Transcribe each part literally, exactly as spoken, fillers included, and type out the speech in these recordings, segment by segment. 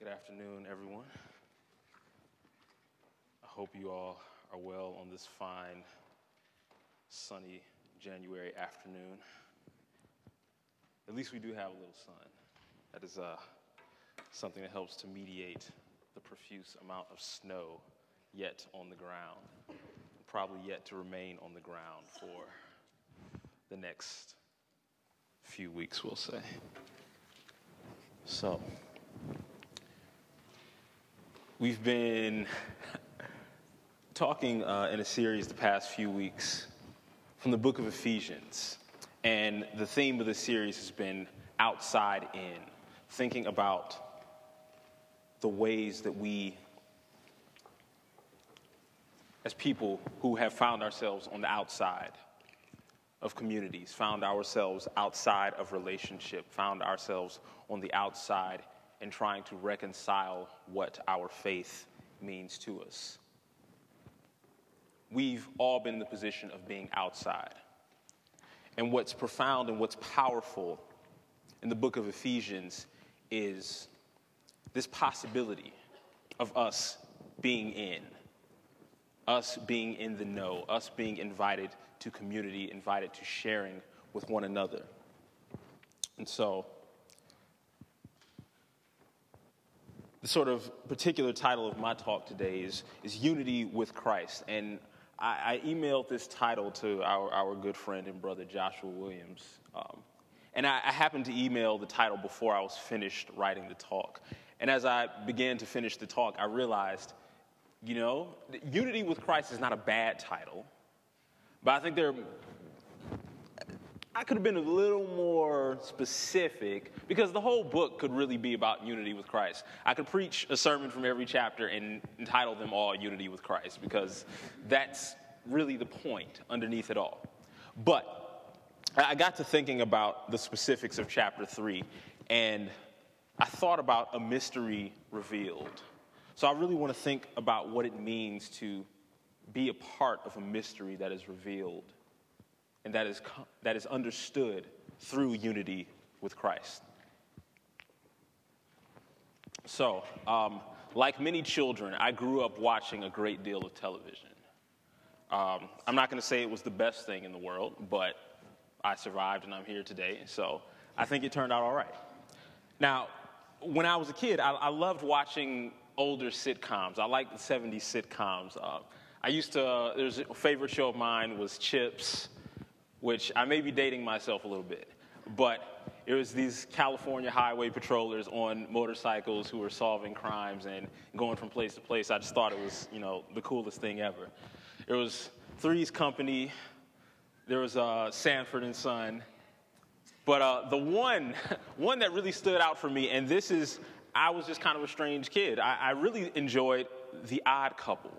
afternoon, everyone. I hope you all are well on this fine, sunny January afternoon. At least we do have a little sun. That is uh, something that helps to mediate the profuse amount of snow yet on the ground, probably yet to remain on the ground for the next few weeks, we'll say. So, we've been talking uh, in a series the past few weeks from the book of Ephesians, and the theme of the series has been outside in, thinking about the ways that we, as people who have found ourselves on the outside of communities, found ourselves outside of relationship, found ourselves on the outside and trying to reconcile what our faith means to us. We've all been in the position of being outside. And what's profound and what's powerful in the book of Ephesians is this possibility of us being in, us being in the know, us being invited to community, invited to sharing with one another. And so, the sort of particular title of my talk today is, is Unity with Christ. And I, I emailed this title to our, our good friend and brother Joshua Williams. Um, and I, I happened to email the title before I was finished writing the talk. And as I began to finish the talk, I realized, you know, Unity with Christ is not a bad title. But I think there, I could have been a little more specific because the whole book could really be about unity with Christ. I could preach a sermon from every chapter and entitle them all Unity with Christ because that's really the point underneath it all. But I got to thinking about the specifics of chapter three, and I thought about a mystery revealed. So I really want to think about what it means to be a part of a mystery that is revealed and that is that is understood through unity with Christ. So, um, like many children, I grew up watching a great deal of television. Um, I'm not going to say it was the best thing in the world, but I survived and I'm here today, so I think it turned out all right. Now, when I was a kid, I, I loved watching older sitcoms. I liked the seventies sitcoms. Uh, I used to, uh, there's a favorite show of mine was Chips, which I may be dating myself a little bit, but it was these California highway patrollers on motorcycles who were solving crimes and going from place to place. I just thought it was, you know, the coolest thing ever. There was Three's Company, there was uh, Sanford and Son, but uh, the one, one that really stood out for me, and this is, I was just kind of a strange kid. I, I really enjoyed The Odd Couple.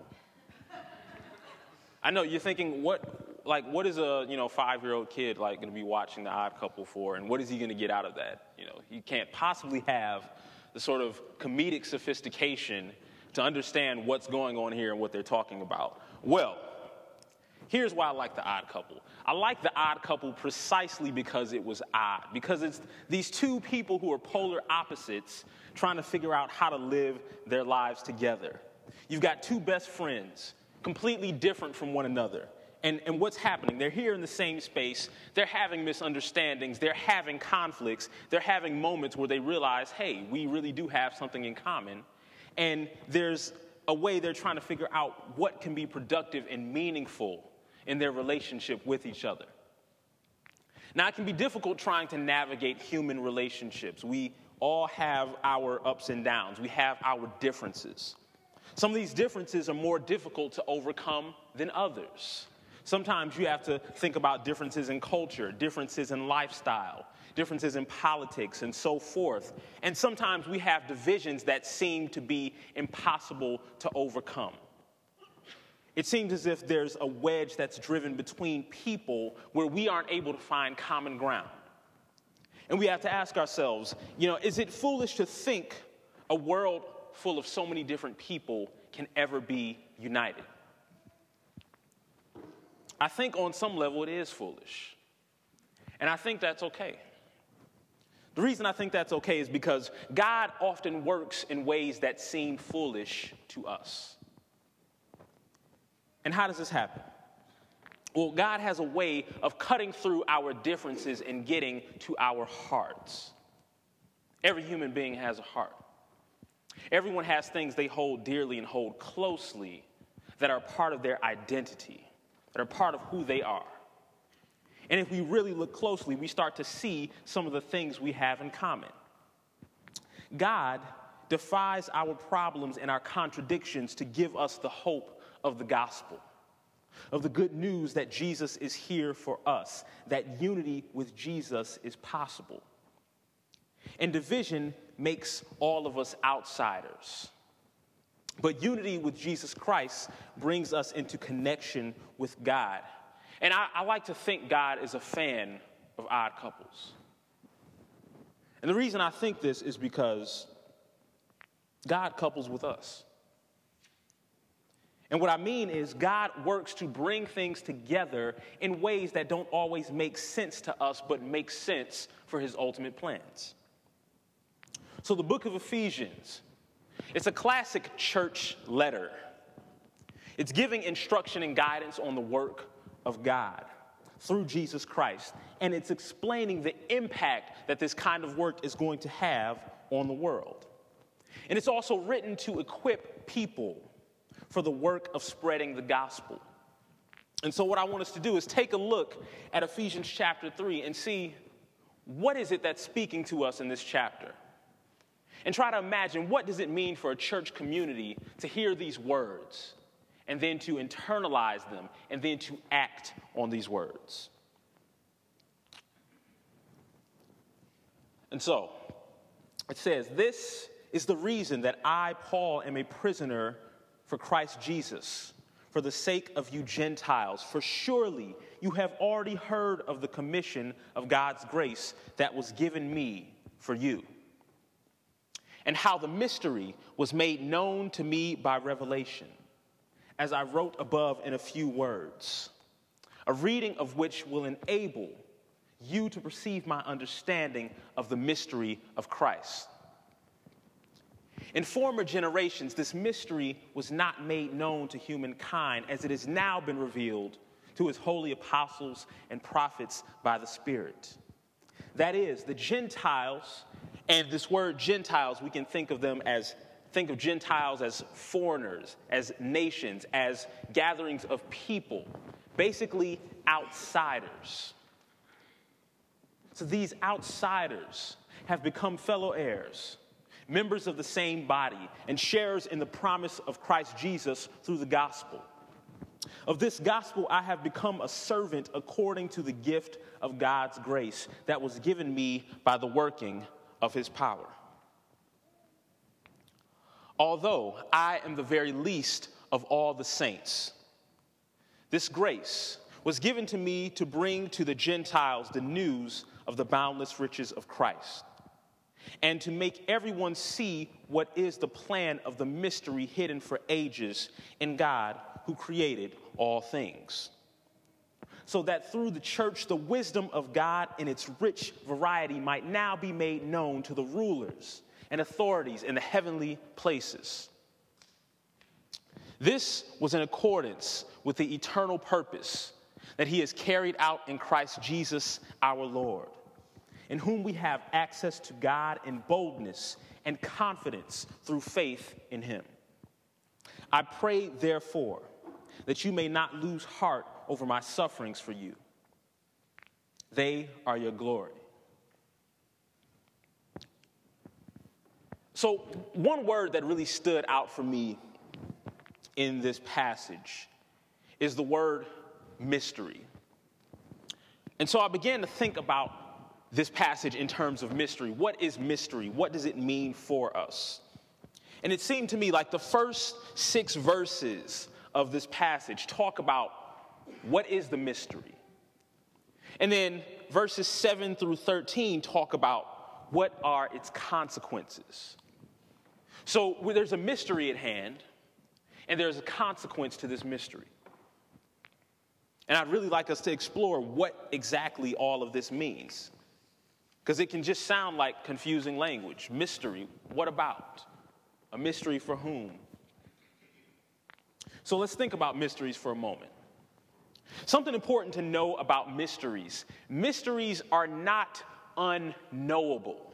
I know you're thinking, what, like, what is a, you know, five-year-old kid like going to be watching The Odd Couple for, and what is he going to get out of that? You know, you can't possibly have the sort of comedic sophistication to understand what's going on here and what they're talking about. Well, here's why I like The Odd Couple. I like The Odd Couple precisely because it was odd, because it's these two people who are polar opposites trying to figure out how to live their lives together. You've got two best friends, completely different from one another. And, and what's happening? They're here in the same space. They're having misunderstandings. They're having conflicts. They're having moments where they realize, hey, we really do have something in common. And there's a way they're trying to figure out what can be productive and meaningful in their relationship with each other. Now, it can be difficult trying to navigate human relationships. We all have our ups and downs. We have our differences. Some of these differences are more difficult to overcome than others. Sometimes you have to think about differences in culture, differences in lifestyle, differences in politics, and so forth. And sometimes we have divisions that seem to be impossible to overcome. It seems as if there's a wedge that's driven between people where we aren't able to find common ground. And we have to ask ourselves, you know, is it foolish to think a world full of so many different people can ever be united? I think on some level it is foolish. And I think that's okay. The reason I think that's okay is because God often works in ways that seem foolish to us. And how does this happen? Well, God has a way of cutting through our differences and getting to our hearts. Every human being has a heart. Everyone has things they hold dearly and hold closely that are part of their identity, that are part of who they are. And if we really look closely, we start to see some of the things we have in common. God defies our problems and our contradictions to give us the hope of the gospel, of the good news that Jesus is here for us, that unity with Jesus is possible. And division makes all of us outsiders. But unity with Jesus Christ brings us into connection with God. And I, I like to think God is a fan of odd couples. And the reason I think this is because God couples with us. And what I mean is God works to bring things together in ways that don't always make sense to us, but make sense for his ultimate plans. So the book of Ephesians, it's a classic church letter. It's giving instruction and guidance on the work of God through Jesus Christ. And it's explaining the impact that this kind of work is going to have on the world. And it's also written to equip people for the work of spreading the gospel. And so what I want us to do is take a look at Ephesians chapter three and see what is it that's speaking to us in this chapter. And try to imagine, what does it mean for a church community to hear these words and then to internalize them and then to act on these words? And so, it says, "This is the reason that I, Paul, am a prisoner for Christ Jesus, for the sake of you Gentiles. For surely you have already heard of the commission of God's grace that was given me for you, and how the mystery was made known to me by revelation, as I wrote above in a few words, a reading of which will enable you to perceive my understanding of the mystery of Christ. In former generations, this mystery was not made known to humankind, as it has now been revealed to his holy apostles and prophets by the Spirit. That is, the Gentiles. And this word Gentiles, we can think of them as, think of Gentiles as foreigners, as nations, as gatherings of people, basically outsiders. So these outsiders have become fellow heirs, members of the same body, and sharers in the promise of Christ Jesus through the gospel. Of this gospel I have become a servant according to the gift of God's grace that was given me by the working of his power. Although I am the very least of all the saints, this grace was given to me to bring to the Gentiles the news of the boundless riches of Christ, and to make everyone see what is the plan of the mystery hidden for ages in God who created all things, so that through the church the wisdom of God in its rich variety might now be made known to the rulers and authorities in the heavenly places. This was in accordance with the eternal purpose that he has carried out in Christ Jesus our Lord, in whom we have access to God in boldness and confidence through faith in him. I pray, therefore, that you may not lose heart over my sufferings for you. They are your glory." So one word that really stood out for me in this passage is the word mystery. And so I began to think about this passage in terms of mystery. What is mystery? What does it mean for us? And it seemed to me like the first six verses of this passage talk about what is the mystery. And then verses seven through thirteen talk about what are its consequences. So there's a mystery at hand, and there's a consequence to this mystery. And I'd really like us to explore what exactly all of this means. Because it can just sound like confusing language. Mystery, what about? A mystery for whom? So let's think about mysteries for a moment. Something important to know about mysteries. Mysteries are not unknowable.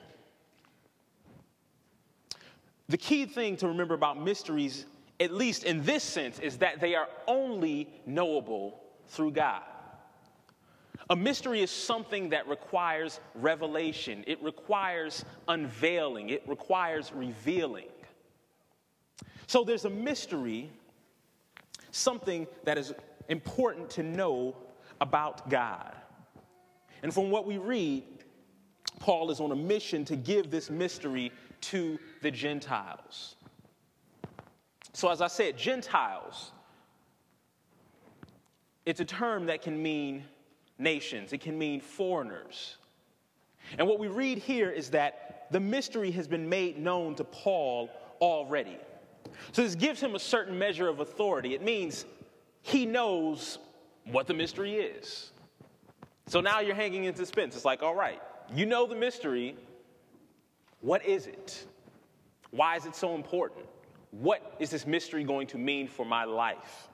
The key thing to remember about mysteries, at least in this sense, is that they are only knowable through God. A mystery is something that requires revelation. It requires unveiling. It requires revealing. So there's a mystery, something that is important to know about God. And from what we read, Paul is on a mission to give this mystery to the Gentiles. So as I said, Gentiles, it's a term that can mean nations. It can mean foreigners. And what we read here is that the mystery has been made known to Paul already. So this gives him a certain measure of authority. It means he knows what the mystery is. So now you're hanging in suspense. It's like, all right, you know the mystery. What is it? Why is it so important? What is this mystery going to mean for my life?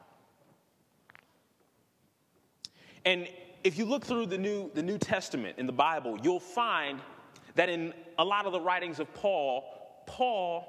And if you look through the New, the New Testament in the Bible, you'll find that in a lot of the writings of Paul, Paul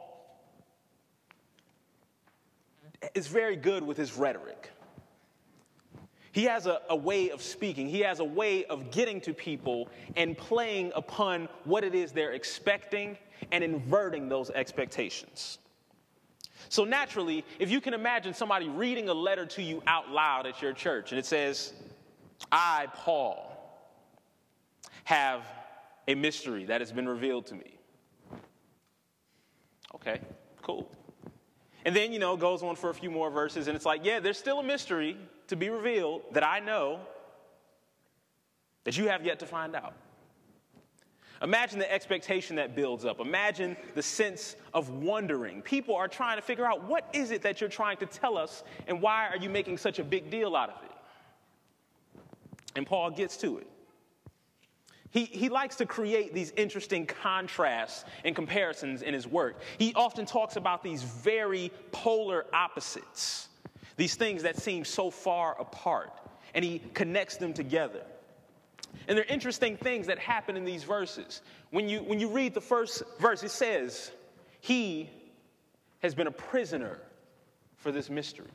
is very good with his rhetoric. He has a, a way of speaking. He has a way of getting to people and playing upon what it is they're expecting and inverting those expectations. So naturally, if you can imagine somebody reading a letter to you out loud at your church, and it says, I, Paul, have a mystery that has been revealed to me. Okay, cool. And then, you know, it goes on for a few more verses, and it's like, yeah, there's still a mystery to be revealed that I know that you have yet to find out. Imagine the expectation that builds up. Imagine the sense of wondering. People are trying to figure out, what is it that you're trying to tell us, and why are you making such a big deal out of it? And Paul gets to it. He, he likes to create these interesting contrasts and comparisons in his work. He often talks about these very polar opposites, these things that seem so far apart, and he connects them together. And there are interesting things that happen in these verses. When you, when you read the first verse, it says, he has been a prisoner for this mystery.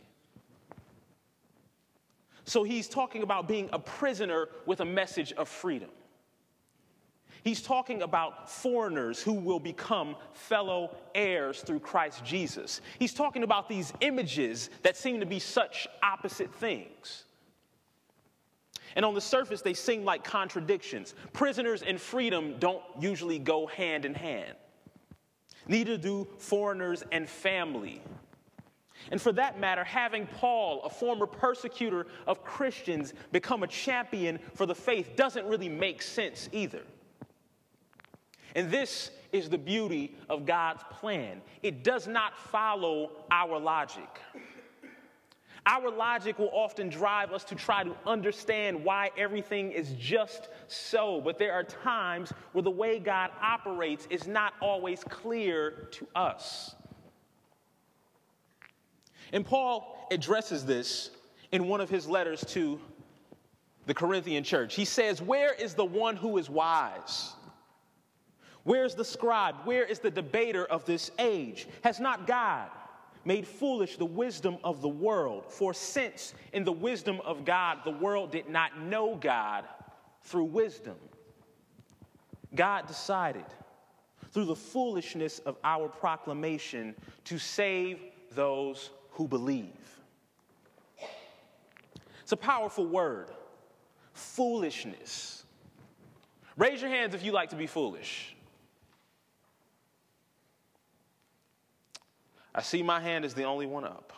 So he's talking about being a prisoner with a message of freedom. He's talking about foreigners who will become fellow heirs through Christ Jesus. He's talking about these images that seem to be such opposite things. And on the surface, they seem like contradictions. Prisoners and freedom don't usually go hand in hand. Neither do foreigners and family. And for that matter, having Paul, a former persecutor of Christians, become a champion for the faith doesn't really make sense either. And this is the beauty of God's plan. It does not follow our logic. Our logic will often drive us to try to understand why everything is just so. But there are times where the way God operates is not always clear to us. And Paul addresses this in one of his letters to the Corinthian church. He says, where is the one who is wise? Where is the scribe? Where is the debater of this age? Has not God made foolish the wisdom of the world? For since in the wisdom of God, the world did not know God through wisdom, God decided through the foolishness of our proclamation to save those who believe. It's a powerful word, foolishness. Raise your hands if you like to be foolish. I see my hand is the only one up.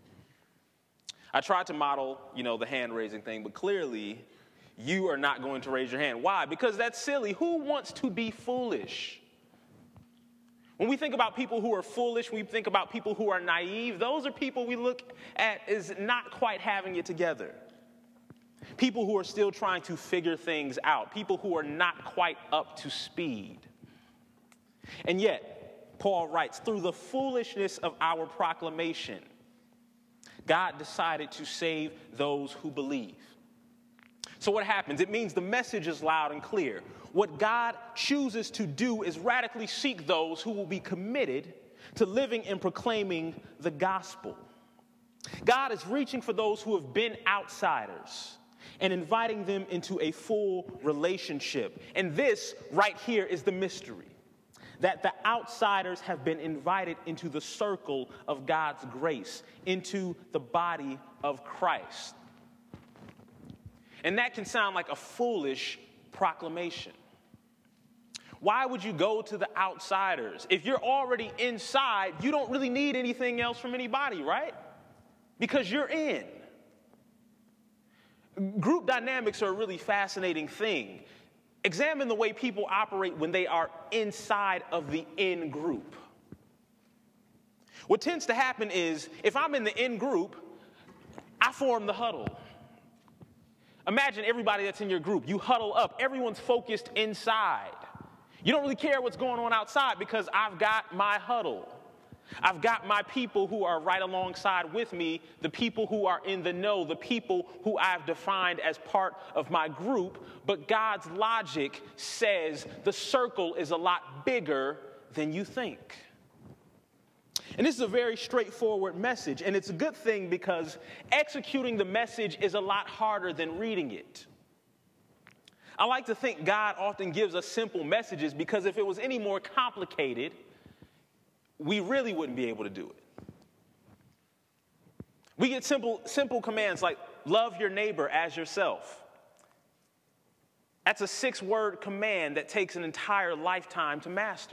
I tried to model, you know, the hand raising thing, but clearly you are not going to raise your hand. Why? Because that's silly. Who wants to be foolish? When we think about people who are foolish, we think about people who are naive. Those are people we look at as not quite having it together. people who are still trying to figure things out, people who are not quite up to speed. And yet, Paul writes, through the foolishness of our proclamation, God decided to save those who believe. So what happens? It means the message is loud and clear. What God chooses to do is radically seek those who will be committed to living and proclaiming the gospel. God is reaching for those who have been outsiders and inviting them into a full relationship. And this right here is the mystery, that the outsiders have been invited into the circle of God's grace, into the body of Christ. And that can sound like a foolish proclamation. Why would you go to the outsiders? If you're already inside, you don't really need anything else from anybody, right? Because you're in. Group dynamics are a really fascinating thing. Examine the way people operate when they are inside of the in group. What tends to happen is, if I'm in the in group, I form the huddle. Imagine everybody that's in your group. You huddle up. Everyone's focused inside. You don't really care what's going on outside because I've got my huddle. I've got my people who are right alongside with me, the people who are in the know, the people who I've defined as part of my group. But God's logic says the circle is a lot bigger than you think. And this is a very straightforward message, and it's a good thing because executing the message is a lot harder than reading it. I like to think God often gives us simple messages because if it was any more complicated, we really wouldn't be able to do it. We get simple, simple commands like love your neighbor as yourself. That's a six-word command that takes an entire lifetime to master.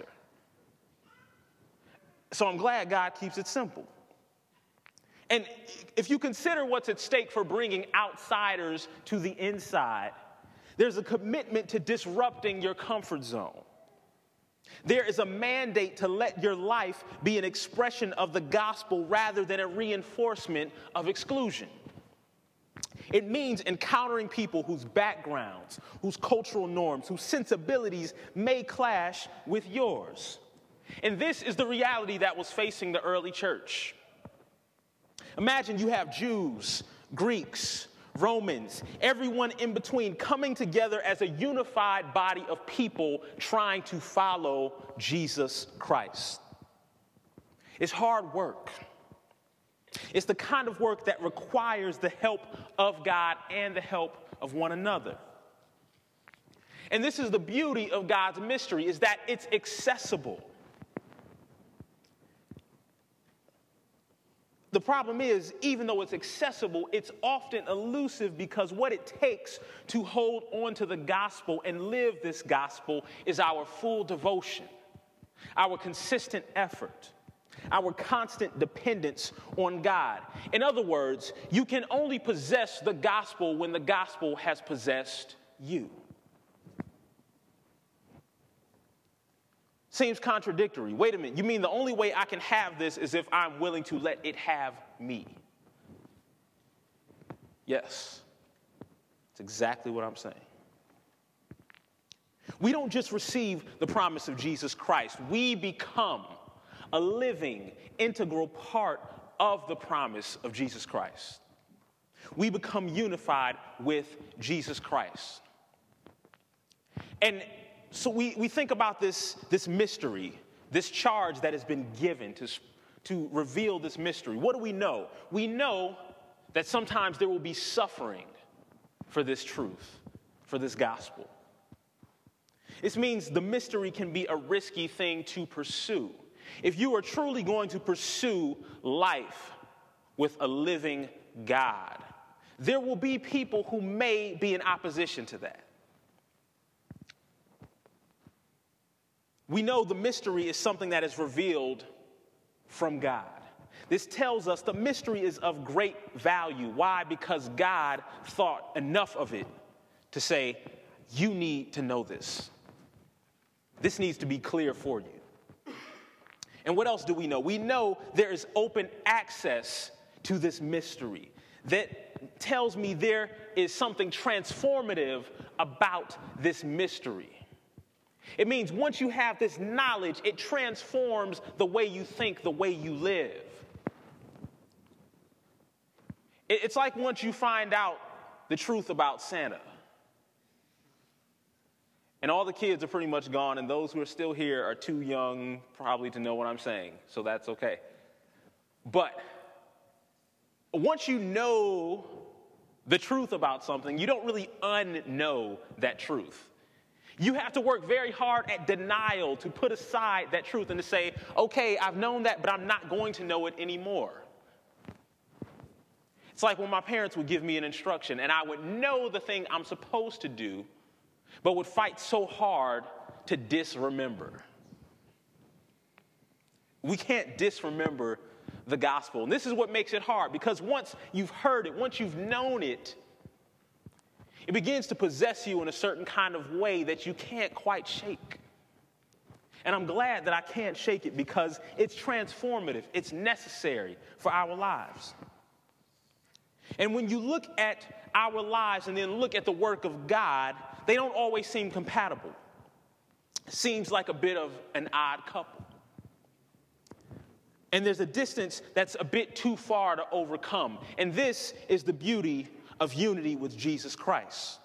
So I'm glad God keeps it simple. And if you consider what's at stake for bringing outsiders to the inside, there's a commitment to disrupting your comfort zone. There is a mandate to let your life be an expression of the gospel rather than a reinforcement of exclusion. It means encountering people whose backgrounds, whose cultural norms, whose sensibilities may clash with yours. And this is the reality that was facing the early church. Imagine you have Jews, Greeks, Romans, everyone in between coming together as a unified body of people trying to follow Jesus Christ. It's hard work. It's the kind of work that requires the help of God and the help of one another. And this is the beauty of God's mystery, is that it's accessible. The problem is, even though it's accessible, it's often elusive because what it takes to hold on to the gospel and live this gospel is our full devotion, our consistent effort, our constant dependence on God. In other words, you can only possess the gospel when the gospel has possessed you. Seems contradictory. Wait a minute, you mean the only way I can have this is if I'm willing to let it have me? Yes, that's exactly what I'm saying. We don't just receive the promise of Jesus Christ. We become a living, integral part of the promise of Jesus Christ. We become unified with Jesus Christ. And so we, we think about this, this mystery, this charge that has been given to, to reveal this mystery. What do we know? We know that sometimes there will be suffering for this truth, for this gospel. This means the mystery can be a risky thing to pursue. If you are truly going to pursue life with a living God, there will be people who may be in opposition to that. We know the mystery is something that is revealed from God. This tells us the mystery is of great value. Why? Because God thought enough of it to say, you need to know this. This needs to be clear for you. And what else do we know? We know there is open access to this mystery, that tells me there is something transformative about this mystery. It means once you have this knowledge, it transforms the way you think, the way you live. It's like once you find out the truth about Santa, and all the kids are pretty much gone, and those who are still here are too young probably to know what I'm saying, so that's okay. But once you know the truth about something, you don't really unknow that truth. You have to work very hard at denial to put aside that truth and to say, okay, I've known that, but I'm not going to know it anymore. It's like when my parents would give me an instruction and I would know the thing I'm supposed to do, but would fight so hard to disremember. We can't disremember the gospel. And this is what makes it hard, because once you've heard it, once you've known it, it begins to possess you in a certain kind of way that you can't quite shake. And I'm glad that I can't shake it, because it's transformative. It's necessary for our lives. And when you look at our lives and then look at the work of God, they don't always seem compatible. It seems like a bit of an odd couple. And there's a distance that's a bit too far to overcome. And this is the beauty of unity with Jesus Christ.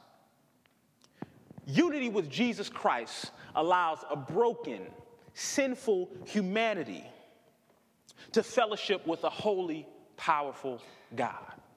Unity with Jesus Christ allows a broken, sinful humanity to fellowship with a holy, powerful God.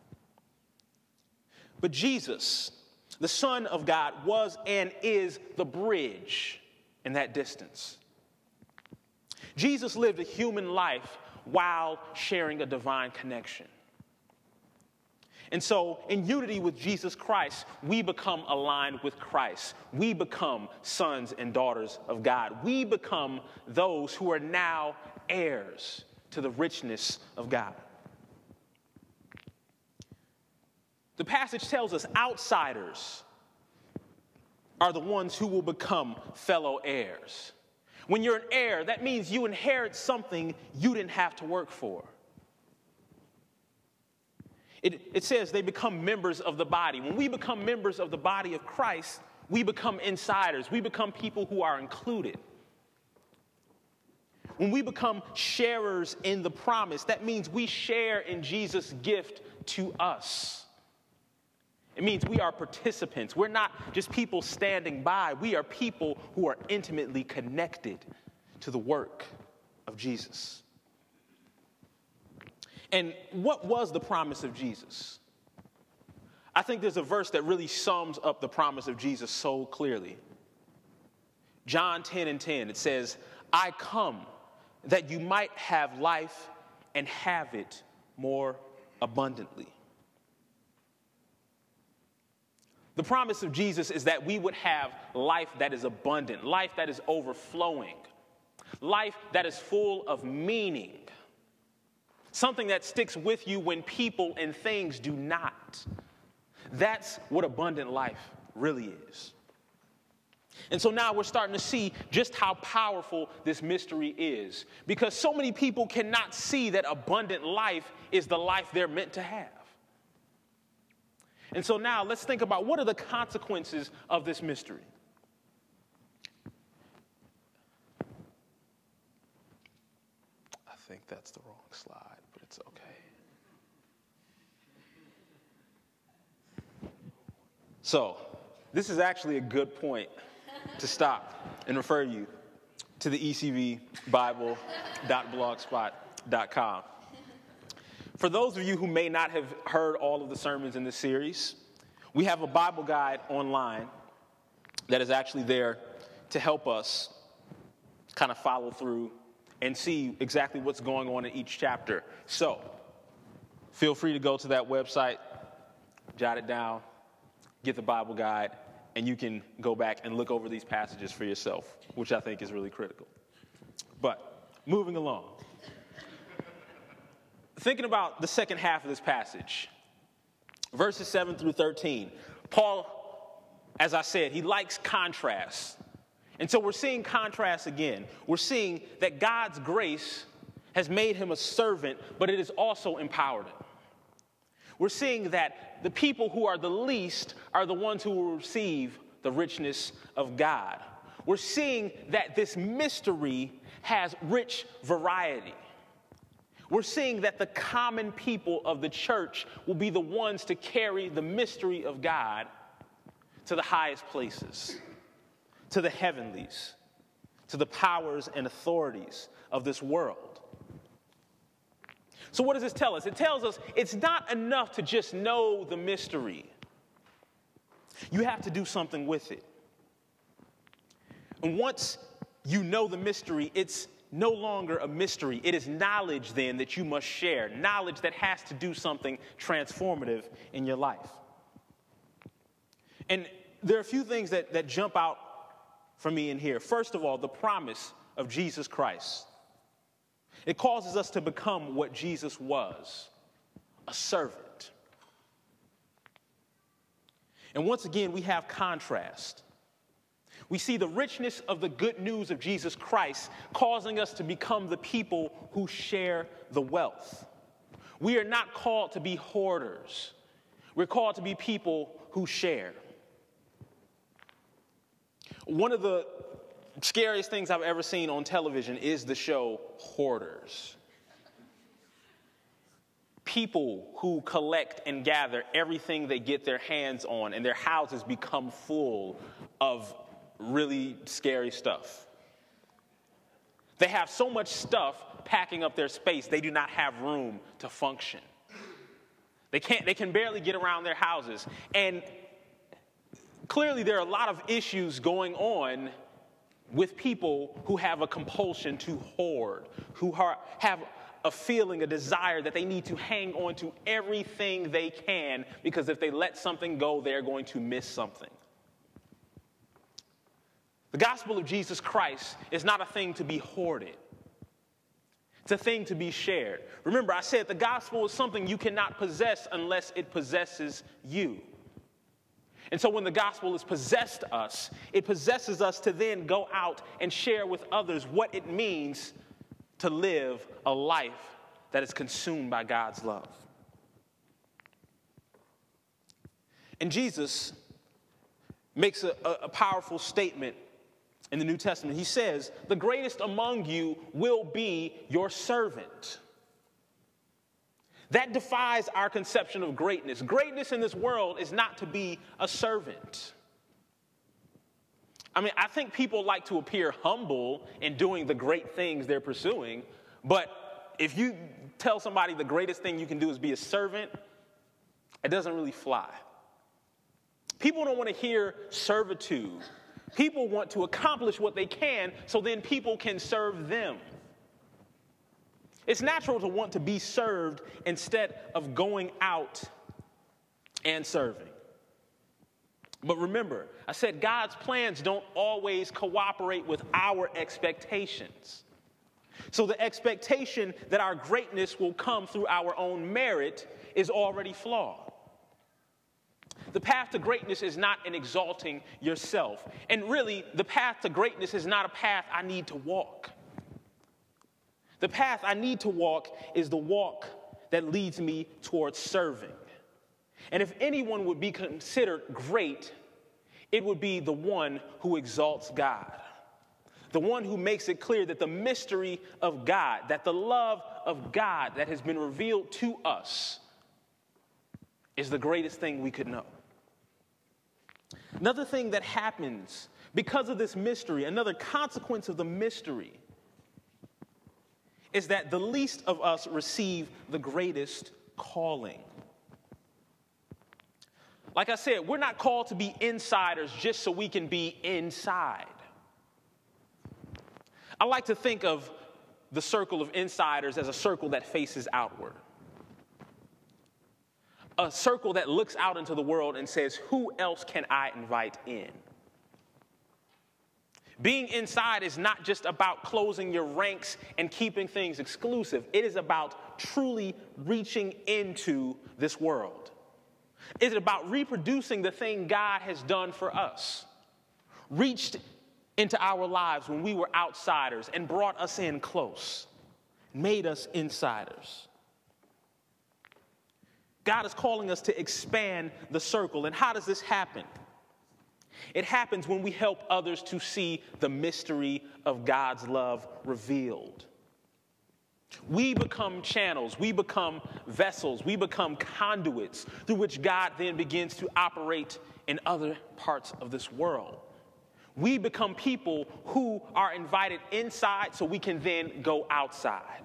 But Jesus, the Son of God, was and is the bridge in that distance. Jesus lived a human life while sharing a divine connection. And so, in unity with Jesus Christ, we become aligned with Christ. We become sons and daughters of God. We become those who are now heirs to the richness of God. The passage tells us outsiders are the ones who will become fellow heirs. When you're an heir, that means you inherit something you didn't have to work for. It, it says they become members of the body. When we become members of the body of Christ, we become insiders. We become people who are included. When we become sharers in the promise, that means we share in Jesus' gift to us. It means we are participants. We're not just people standing by. We are people who are intimately connected to the work of Jesus. And what was the promise of Jesus? I think there's a verse that really sums up the promise of Jesus so clearly. John ten and ten, it says, I come that you might have life and have it more abundantly. The promise of Jesus is that we would have life that is abundant, life that is overflowing, life that is full of meaning, something that sticks with you when people and things do not. That's what abundant life really is. And so now we're starting to see just how powerful this mystery is, because so many people cannot see that abundant life is the life they're meant to have. And so now let's think about, what are the consequences of this mystery? I think that's the wrong slide, but it's okay. So this is actually a good point to stop and refer you to the e c v bible dot blogspot dot com. For those of you who may not have heard all of the sermons in this series, we have a Bible guide online that is actually there to help us kind of follow through and see exactly what's going on in each chapter. So feel free to go to that website, jot it down, get the Bible guide, and you can go back and look over these passages for yourself, which I think is really critical. But moving along. Thinking about the second half of this passage, verses seven through thirteen, Paul, as I said, he likes contrast. And so we're seeing contrast again. We're seeing that God's grace has made him a servant, but it has also empowered him. We're seeing that the people who are the least are the ones who will receive the richness of God. We're seeing that this mystery has rich variety. We're seeing that the common people of the church will be the ones to carry the mystery of God to the highest places, to the heavenlies, to the powers and authorities of this world. So what does this tell us? It tells us it's not enough to just know the mystery. You have to do something with it. And once you know the mystery, it's no longer a mystery. It is knowledge then that you must share, knowledge that has to do something transformative in your life. And there are a few things that, that jump out for me in here. First of all, the promise of Jesus Christ. It causes us to become what Jesus was, a servant. And once again, we have contrast. We see the richness of the good news of Jesus Christ causing us to become the people who share the wealth. We are not called to be hoarders. We're called to be people who share. One of the scariest things I've ever seen on television is the show Hoarders. People who collect and gather everything they get their hands on, and their houses become full of really scary stuff. They have so much stuff packing up their space, they do not have room to function. They can't, they can barely get around their houses. And clearly there are a lot of issues going on with people who have a compulsion to hoard, who are, have a feeling, a desire that they need to hang on to everything they can, because if they let something go, they're going to miss something. The gospel of Jesus Christ is not a thing to be hoarded. It's a thing to be shared. Remember, I said the gospel is something you cannot possess unless it possesses you. And so when the gospel has possessed us, it possesses us to then go out and share with others what it means to live a life that is consumed by God's love. And Jesus makes a, a powerful statement in the New Testament. He says, the greatest among you will be your servant. That defies our conception of greatness. Greatness in this world is not to be a servant. I mean, I think people like to appear humble in doing the great things they're pursuing, but if you tell somebody the greatest thing you can do is be a servant, it doesn't really fly. People don't want to hear servitude. People want to accomplish what they can so then people can serve them. It's natural to want to be served instead of going out and serving. But remember, I said God's plans don't always cooperate with our expectations. So the expectation that our greatness will come through our own merit is already flawed. The path to greatness is not in exalting yourself. And really, the path to greatness is not a path I need to walk. The path I need to walk is the walk that leads me towards serving. And if anyone would be considered great, it would be the one who exalts God. The one who makes it clear that the mystery of God, that the love of God that has been revealed to us is the greatest thing we could know. Another thing that happens because of this mystery, another consequence of the mystery, is that the least of us receive the greatest calling. Like I said, we're not called to be insiders just so we can be inside. I like to think of the circle of insiders as a circle that faces outward. A circle that looks out into the world and says, who else can I invite in? Being inside is not just about closing your ranks and keeping things exclusive. It is about truly reaching into this world. It is about reproducing the thing God has done for us. Reached into our lives when we were outsiders and brought us in close. Made us insiders. God is calling us to expand the circle. And how does this happen? It happens when we help others to see the mystery of God's love revealed. We become channels, we become vessels, we become conduits through which God then begins to operate in other parts of this world. We become people who are invited inside so we can then go outside.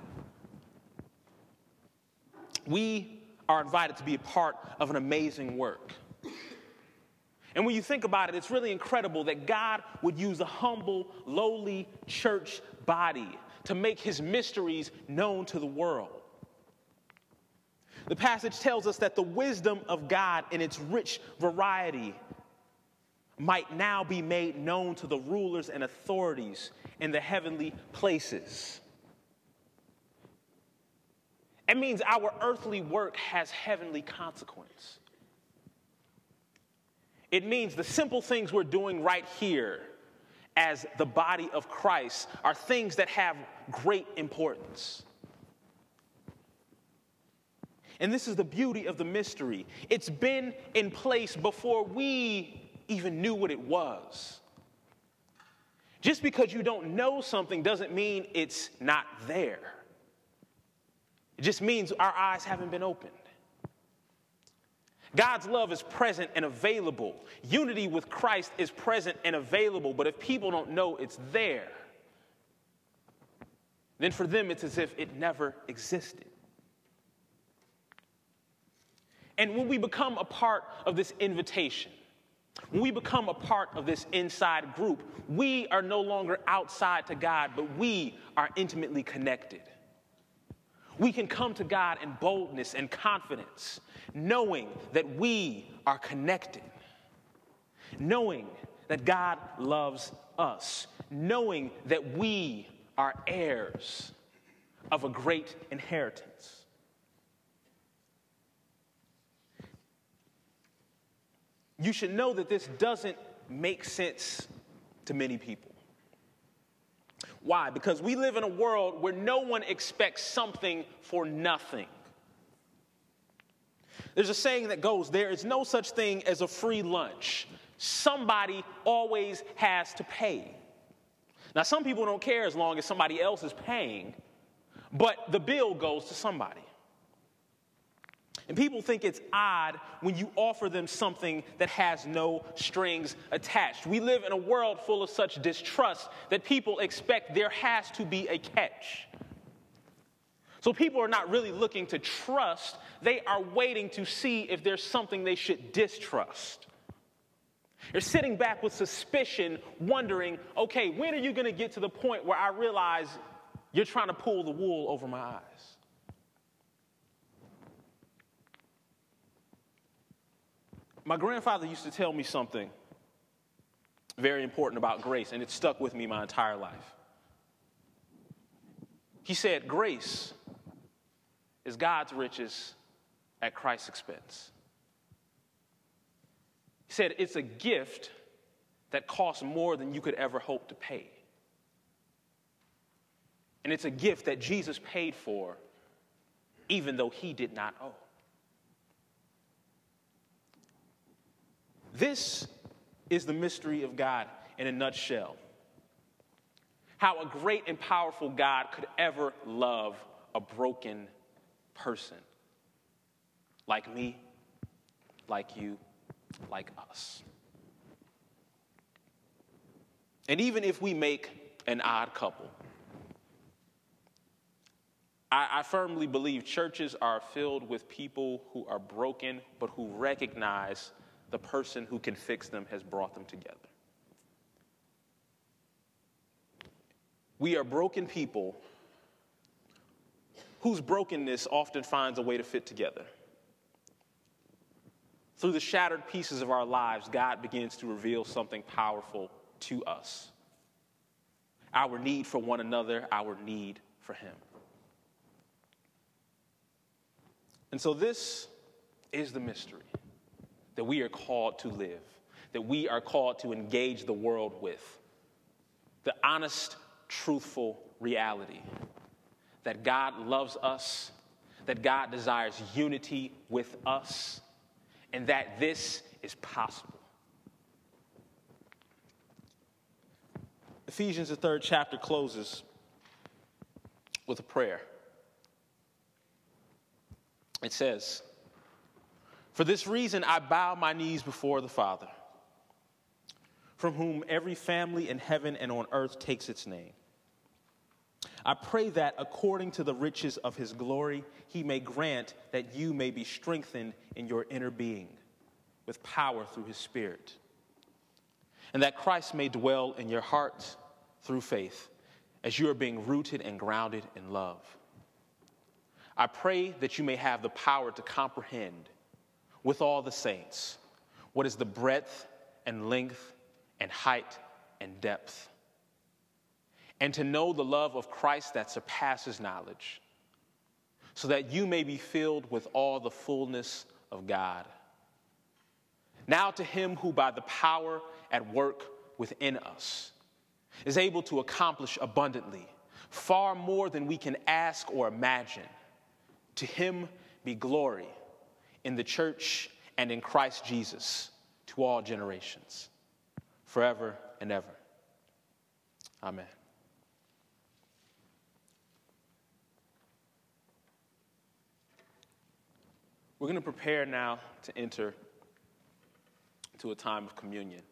We are invited to be a part of an amazing work. And when you think about it, it's really incredible that God would use a humble, lowly church body to make his mysteries known to the world. The passage tells us that the wisdom of God in its rich variety might now be made known to the rulers and authorities in the heavenly places. It means our earthly work has heavenly consequence. It means the simple things we're doing right here as the body of Christ are things that have great importance. And this is the beauty of the mystery. It's been in place before we even knew what it was. Just because you don't know something doesn't mean it's not there. It just means our eyes haven't been opened. God's love is present and available. Unity with Christ is present and available, but if people don't know it's there, then for them it's as if it never existed. And when we become a part of this invitation, when we become a part of this inside group, we are no longer outside to God, but we are intimately connected. We can come to God in boldness and confidence, knowing that we are connected, knowing that God loves us, knowing that we are heirs of a great inheritance. You should know that this doesn't make sense to many people. Why? Because we live in a world where no one expects something for nothing. There's a saying that goes, there is no such thing as a free lunch. Somebody always has to pay. Now, some people don't care as long as somebody else is paying, but the bill goes to somebody. And people think it's odd when you offer them something that has no strings attached. We live in a world full of such distrust that people expect there has to be a catch. So people are not really looking to trust. They are waiting to see if there's something they should distrust. They're sitting back with suspicion, wondering, okay, when are you going to get to the point where I realize you're trying to pull the wool over my eyes? My grandfather used to tell me something very important about grace, and it stuck with me my entire life. He said, grace is God's riches at Christ's expense. He said, it's a gift that costs more than you could ever hope to pay. And it's a gift that Jesus paid for, even though he did not owe. This is the mystery of God in a nutshell. How a great and powerful God could ever love a broken person like me, like you, like us. And even if we make an odd couple, I, I firmly believe churches are filled with people who are broken, but who recognize the person who can fix them has brought them together. We are broken people whose brokenness often finds a way to fit together. Through the shattered pieces of our lives, God begins to reveal something powerful to us. Our need for one another, our need for him. And so this is the mystery that we are called to live, that we are called to engage the world with. The honest, truthful reality that God loves us, that God desires unity with us, and that this is possible. Ephesians, the third chapter, closes with a prayer. It says, "For this reason I bow my knees before the Father, from whom every family in heaven and on earth takes its name. I pray that according to the riches of his glory, he may grant that you may be strengthened in your inner being with power through his Spirit, and that Christ may dwell in your hearts through faith, as you are being rooted and grounded in love. I pray that you may have the power to comprehend with all the saints what is the breadth and length and height and depth, and to know the love of Christ that surpasses knowledge, so that you may be filled with all the fullness of God. Now to him who by the power at work within us is able to accomplish abundantly, far more than we can ask or imagine, to him be glory in the church and in Christ Jesus to all generations, forever and ever. Amen." We're going to prepare now to enter to a time of communion,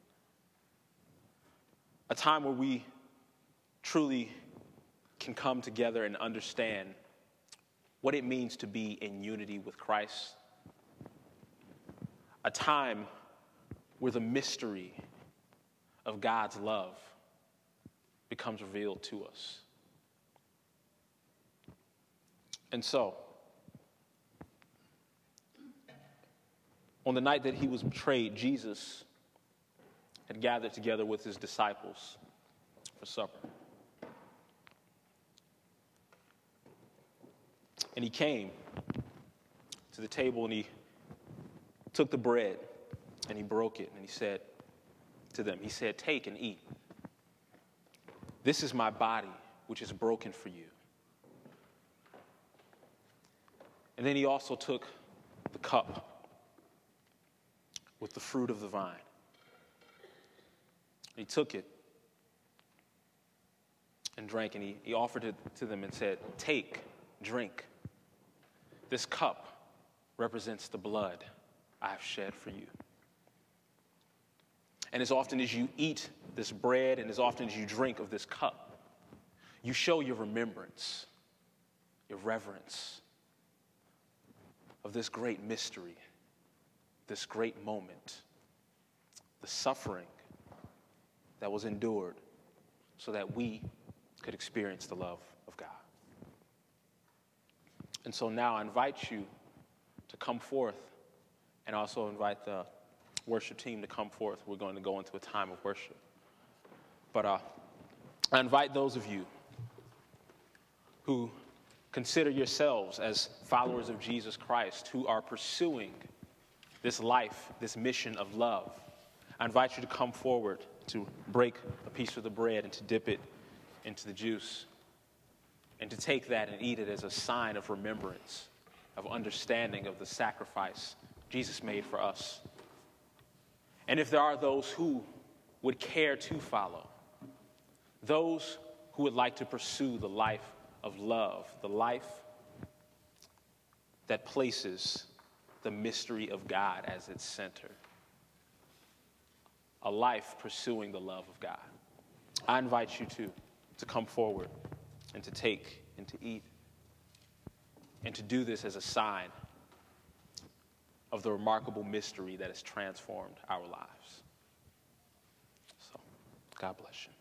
a time where we truly can come together and understand what it means to be in unity with Christ, a time where the mystery of God's love becomes revealed to us. And so, on the night that he was betrayed, Jesus had gathered together with his disciples for supper. And he came to the table and he took the bread and he broke it and he said to them, he said, "Take and eat. This is my body, which is broken for you." And then he also took the cup with the fruit of the vine. He took it and drank, and he, he offered it to them and said, "Take, drink. This cup represents the blood I have shed for you." And as often as you eat this bread and as often as you drink of this cup, you show your remembrance, your reverence of this great mystery, this great moment, the suffering that was endured so that we could experience the love of God. And so now I invite you to come forth and also invite the worship team to come forth. We're going to go into a time of worship. But uh, I invite those of you who consider yourselves as followers of Jesus Christ, who are pursuing this life, this mission of love. I invite you to come forward to break a piece of the bread and to dip it into the juice and to take that and eat it as a sign of remembrance, of understanding of the sacrifice Jesus made for us. And if there are those who would care to follow, those who would like to pursue the life of love, the life that places the mystery of God as its center, a life pursuing the love of God, I invite you to, to come forward and to take and to eat and to do this as a sign of the remarkable mystery that has transformed our lives. So, God bless you.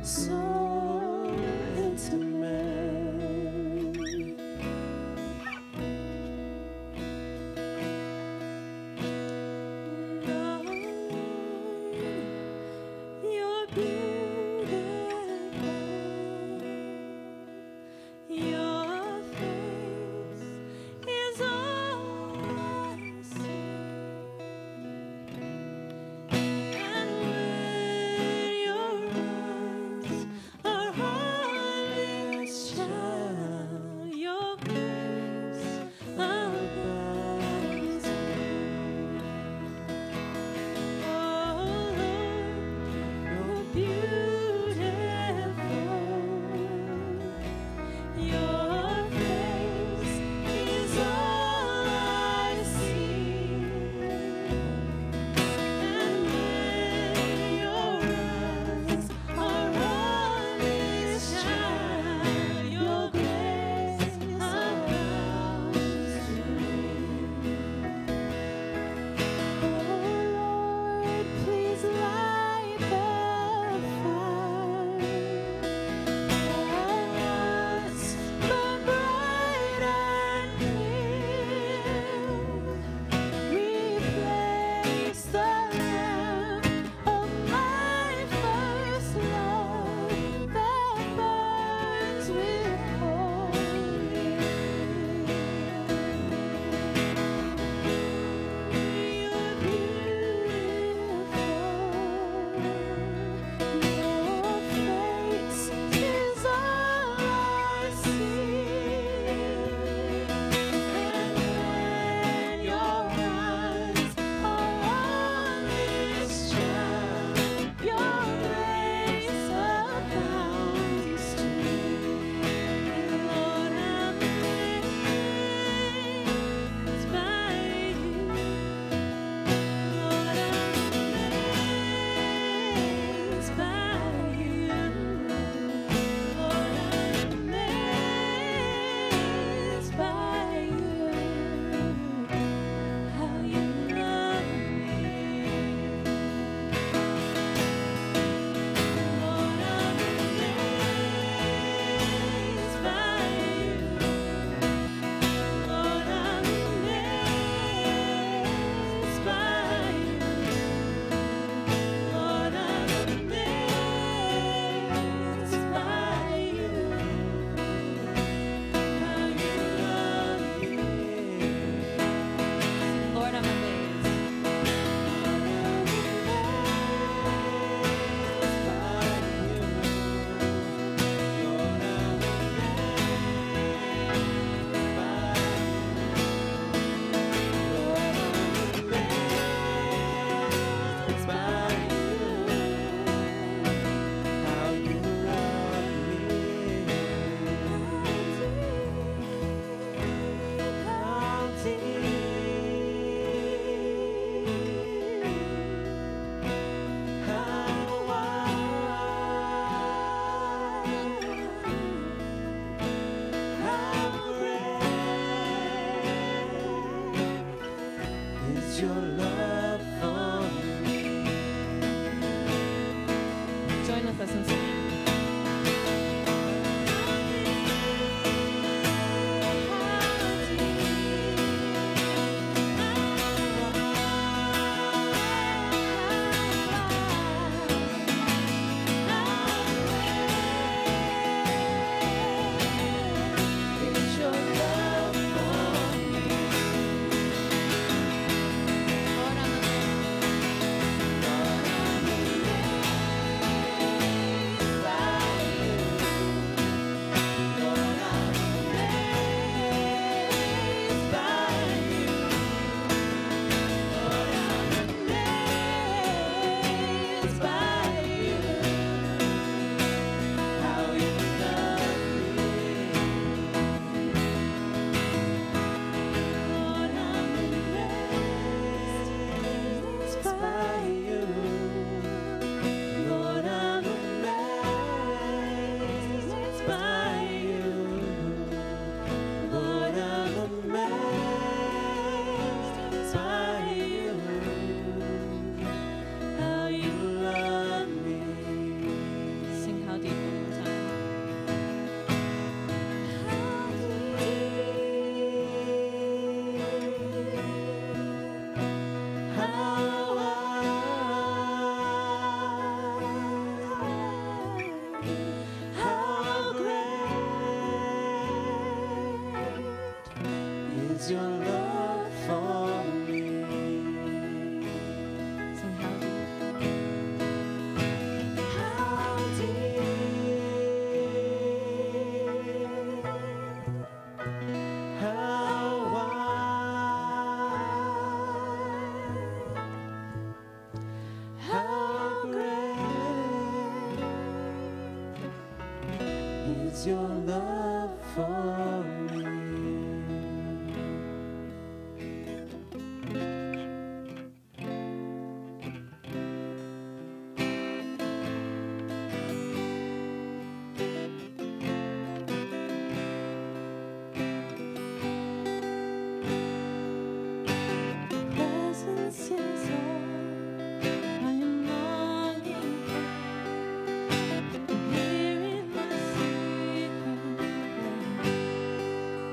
so intimate. Lord, you're beautiful. Your face is all I see. And when your eyes is your love for me. Presence is all I am longing for. Here in my secret place,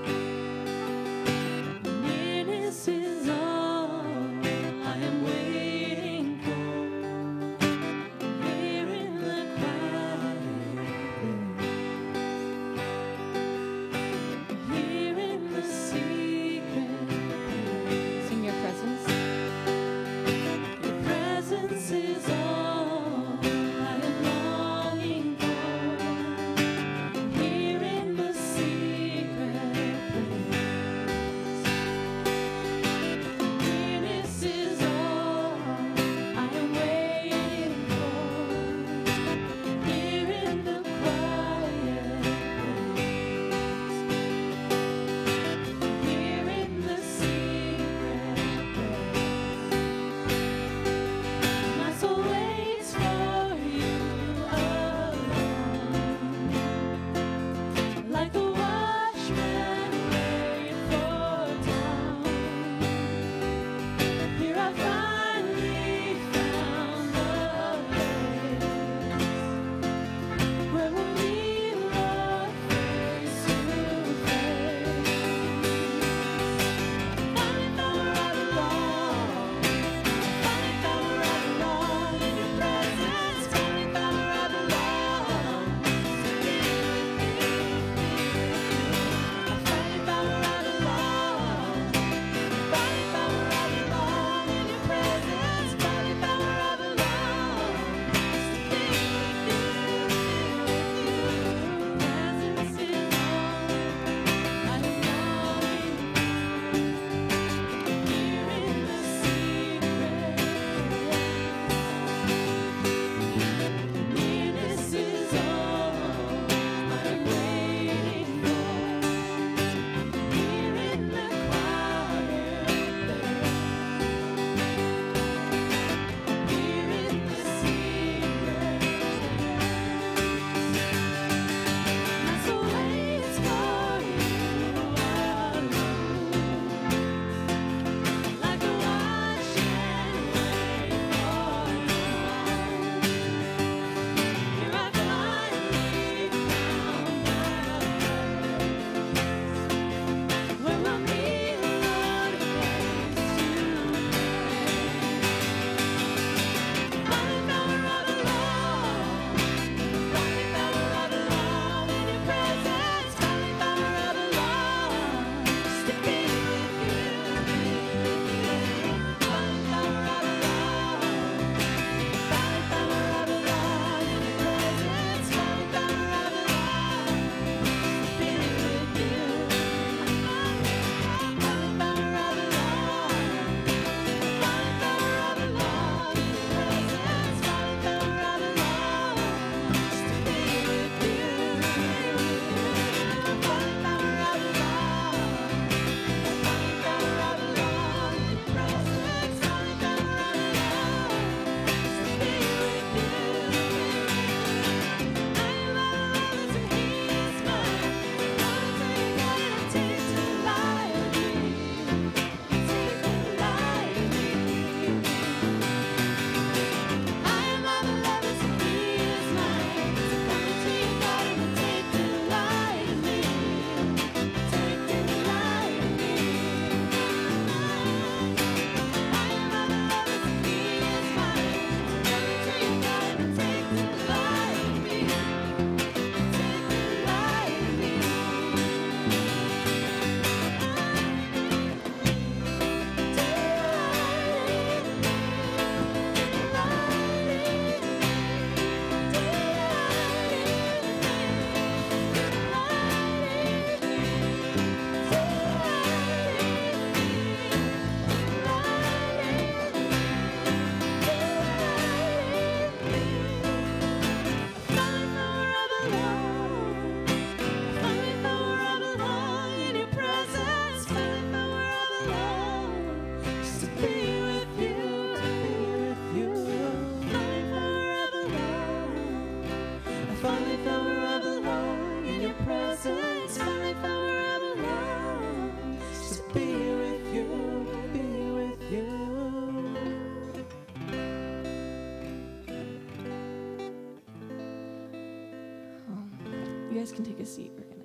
can take a seat. We're gonna